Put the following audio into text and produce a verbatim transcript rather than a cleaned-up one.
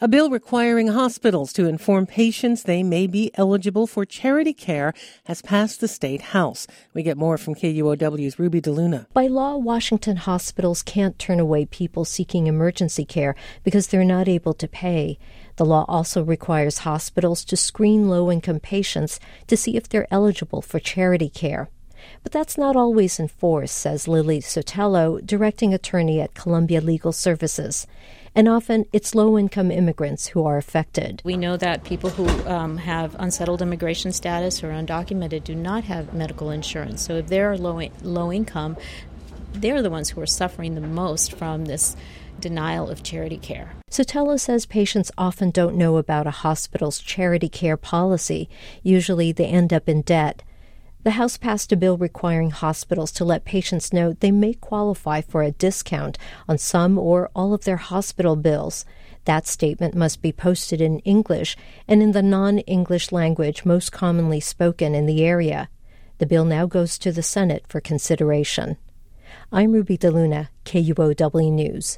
A bill requiring hospitals to inform patients they may be eligible for charity care has passed the state house. We get more from K U O W's Ruby DeLuna. By law, Washington hospitals can't turn away people seeking emergency care because they're not able to pay. The law also requires hospitals to screen low-income patients to see if they're eligible for charity care. But that's not always enforced, says Lily Sotelo, directing attorney at Columbia Legal Services. And often it's low-income immigrants who are affected. We know that people who um, have unsettled immigration status or undocumented do not have medical insurance. So if they're low, low income, they're the ones who are suffering the most from this denial of charity care. Sotelo says patients often don't know about a hospital's charity care policy. Usually they end up in debt. The House passed a bill requiring hospitals to let patients know they may qualify for a discount on some or all of their hospital bills. That statement must be posted in English and in the non-English language most commonly spoken in the area. The bill now goes to the Senate for consideration. I'm Ruby DeLuna, K U O W News.